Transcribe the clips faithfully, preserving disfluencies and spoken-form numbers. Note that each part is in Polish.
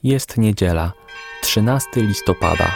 Jest niedziela, trzynastego listopada.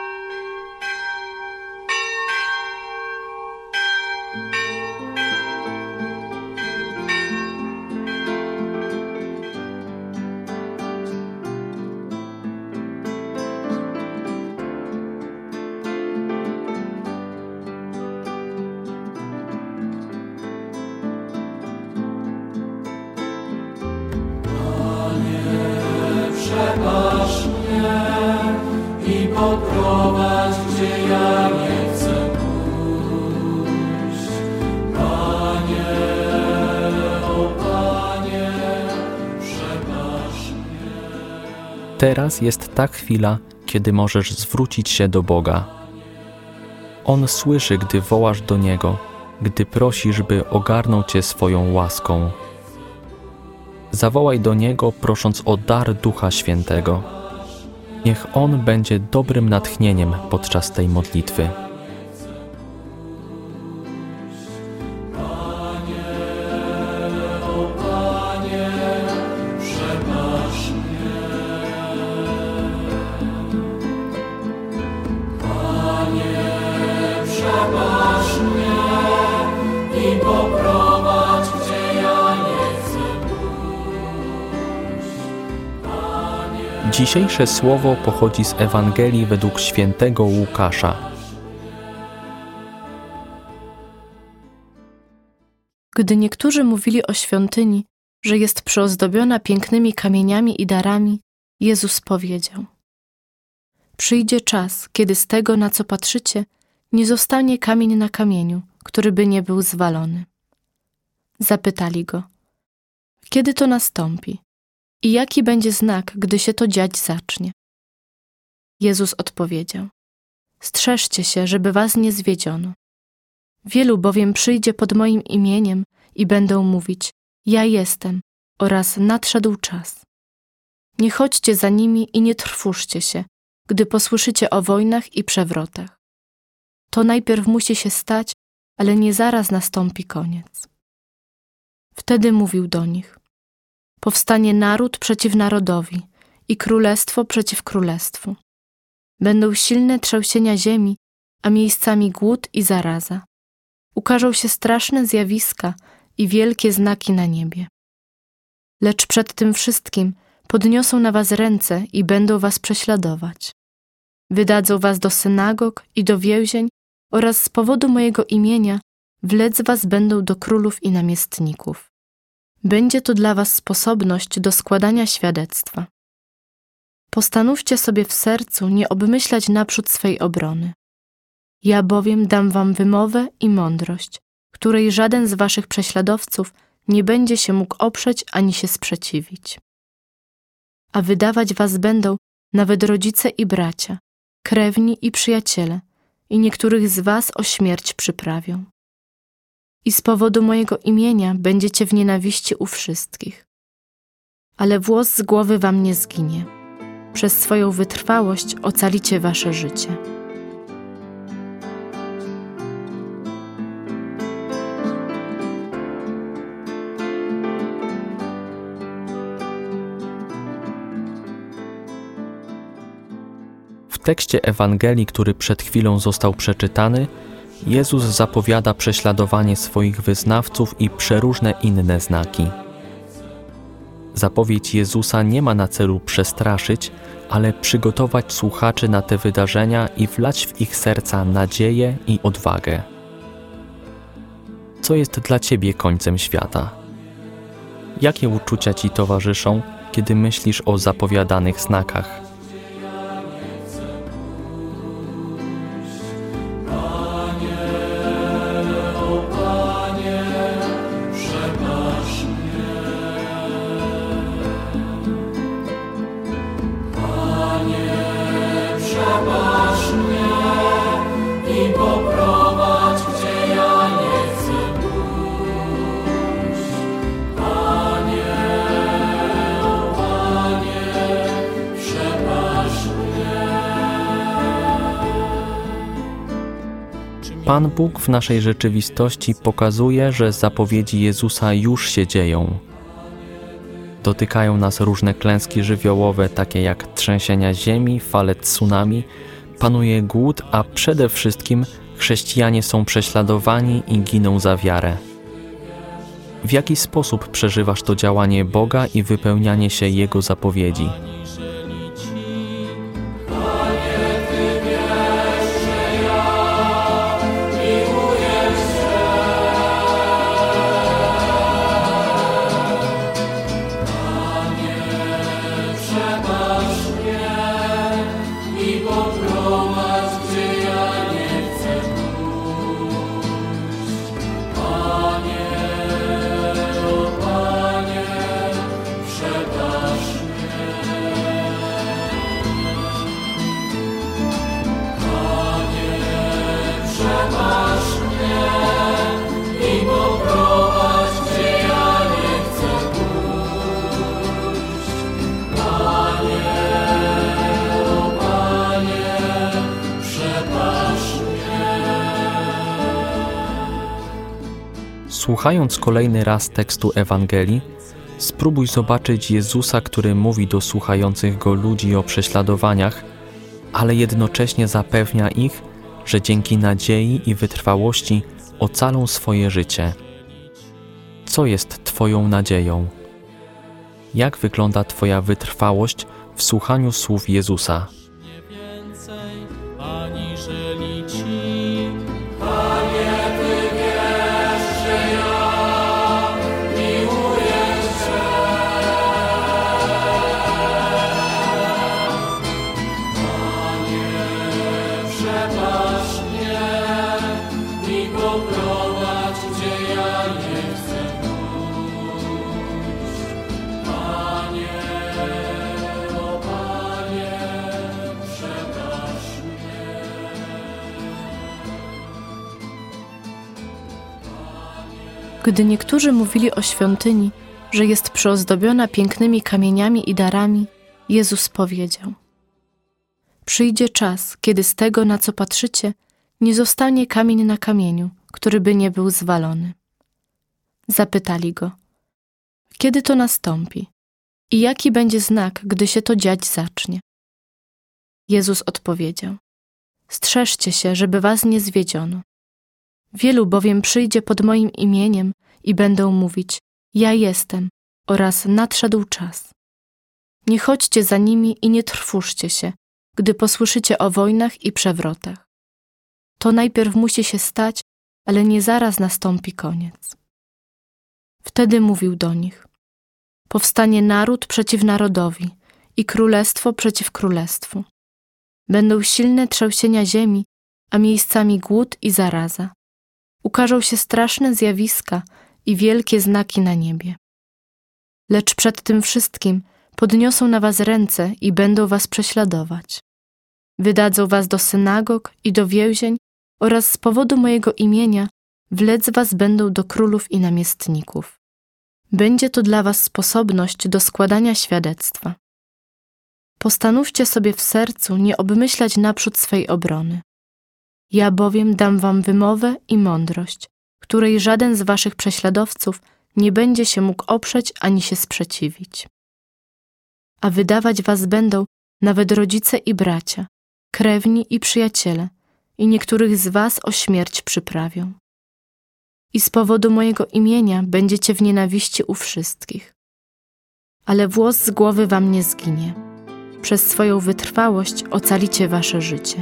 Przebaż mnie i poprowadź, gdzie ja nie chcę pójść. Panie, o Panie, przebaż mnie. Teraz jest ta chwila, kiedy możesz zwrócić się do Boga. On słyszy, gdy wołasz do Niego, gdy prosisz, by ogarnął Cię swoją łaską. Zawołaj do Niego, prosząc o dar Ducha Świętego. Niech On będzie dobrym natchnieniem podczas tej modlitwy. Panie, o Panie, przebaż mnie. Panie, przebaż mnie i poprowadź, gdzie ja nie chcę. Dzisiejsze słowo pochodzi z Ewangelii według świętego Łukasza. Gdy niektórzy mówili o świątyni, że jest przyozdobiona pięknymi kamieniami i darami, Jezus powiedział: Przyjdzie czas, kiedy z tego, na co patrzycie, nie zostanie kamień na kamieniu, który by nie był zwalony. Zapytali Go: Kiedy to nastąpi? I jaki będzie znak, gdy się to dziać zacznie? Jezus odpowiedział: Strzeżcie się, żeby was nie zwiedziono. Wielu bowiem przyjdzie pod moim imieniem i będą mówić: Ja jestem, oraz nadszedł czas. Nie chodźcie za nimi i nie trwóżcie się, gdy posłyszycie o wojnach i przewrotach. To najpierw musi się stać, ale nie zaraz nastąpi koniec. Wtedy mówił do nich: Powstanie naród przeciw narodowi i królestwo przeciw królestwu. Będą silne trzęsienia ziemi, a miejscami głód i zaraza. Ukażą się straszne zjawiska i wielkie znaki na niebie. Lecz przed tym wszystkim podniosą na was ręce i będą was prześladować. Wydadzą was do synagog i do więzień oraz z powodu mojego imienia wlec was będą do królów i namiestników. Będzie to dla was sposobność do składania świadectwa. Postanówcie sobie w sercu nie obmyślać naprzód swej obrony. Ja bowiem dam wam wymowę i mądrość, której żaden z waszych prześladowców nie będzie się mógł oprzeć ani się sprzeciwić. A wydawać was będą nawet rodzice i bracia, krewni i przyjaciele, i niektórych z was o śmierć przyprawią. I z powodu mojego imienia będziecie w nienawiści u wszystkich. Ale włos z głowy wam nie zginie. Przez swoją wytrwałość ocalicie wasze życie. W tekście Ewangelii, który przed chwilą został przeczytany, Jezus zapowiada prześladowanie swoich wyznawców i przeróżne inne znaki. Zapowiedź Jezusa nie ma na celu przestraszyć, ale przygotować słuchaczy na te wydarzenia i wlać w ich serca nadzieję i odwagę. Co jest dla Ciebie końcem świata? Jakie uczucia Ci towarzyszą, kiedy myślisz o zapowiadanych znakach? Przebaż mnie i poprowadź, gdzie ja nie chcę pójść. Panie, o Panie, przebaż mnie. Pan Bóg w naszej rzeczywistości pokazuje, że zapowiedzi Jezusa już się dzieją. Dotykają nas różne klęski żywiołowe, takie jak trzęsienia ziemi, fale tsunami, panuje głód, a przede wszystkim chrześcijanie są prześladowani i giną za wiarę. W jaki sposób przeżywasz to działanie Boga i wypełnianie się Jego zapowiedzi? Słuchając kolejny raz tekstu Ewangelii, spróbuj zobaczyć Jezusa, który mówi do słuchających Go ludzi o prześladowaniach, ale jednocześnie zapewnia ich, że dzięki nadziei i wytrwałości ocalą swoje życie. Co jest Twoją nadzieją? Jak wygląda Twoja wytrwałość w słuchaniu słów Jezusa? Gdy niektórzy mówili o świątyni, że jest przyozdobiona pięknymi kamieniami i darami, Jezus powiedział: przyjdzie czas, kiedy z tego, na co patrzycie, nie zostanie kamień na kamieniu, który by nie był zwalony. Zapytali Go: kiedy to nastąpi i jaki będzie znak, gdy się to dziać zacznie? Jezus odpowiedział: strzeżcie się, żeby was nie zwiedziono. Wielu bowiem przyjdzie pod moim imieniem i będą mówić: ja jestem, oraz nadszedł czas. Nie chodźcie za nimi i nie trwóżcie się, gdy posłyszycie o wojnach i przewrotach. To najpierw musi się stać, ale nie zaraz nastąpi koniec. Wtedy mówił do nich: powstanie naród przeciw narodowi i królestwo przeciw królestwu. Będą silne trzęsienia ziemi, a miejscami głód i zaraza. Ukażą się straszne zjawiska i wielkie znaki na niebie. Lecz przed tym wszystkim podniosą na was ręce i będą was prześladować. Wydadzą was do synagog i do więzień oraz z powodu mojego imienia wlec was będą do królów i namiestników. Będzie to dla was sposobność do składania świadectwa. Postanówcie sobie w sercu nie obmyślać naprzód swej obrony. Ja bowiem dam wam wymowę i mądrość, której żaden z waszych prześladowców nie będzie się mógł oprzeć ani się sprzeciwić. A wydawać was będą nawet rodzice i bracia, krewni i przyjaciele, i niektórych z was o śmierć przyprawią. I z powodu mojego imienia będziecie w nienawiści u wszystkich. Ale włos z głowy wam nie zginie. Przez swoją wytrwałość ocalicie wasze życie.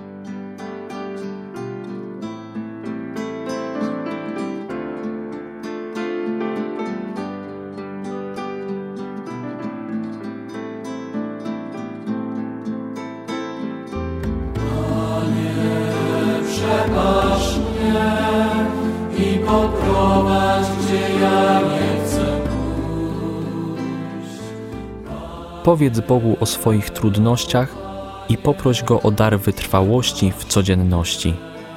Przebaż mnie i poprowadź, gdzie ja nie chcę pójść. Powiedz Bogu o swoich trudnościach i poproś Go o dar wytrwałości w codzienności.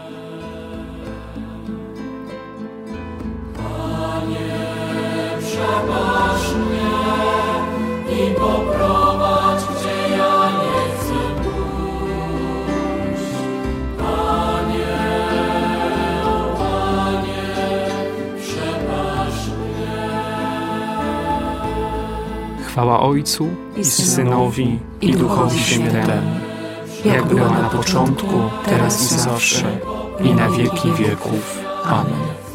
Panie, przebaż mnie i poprowadź, gdzie ja nie chcę pójść. Panie, o Panie, przebaż mnie. Chwała Ojcu i Synowi i Duchowi Świętemu, jak była na początku, teraz i zawsze, i na wieki wieków. Amen.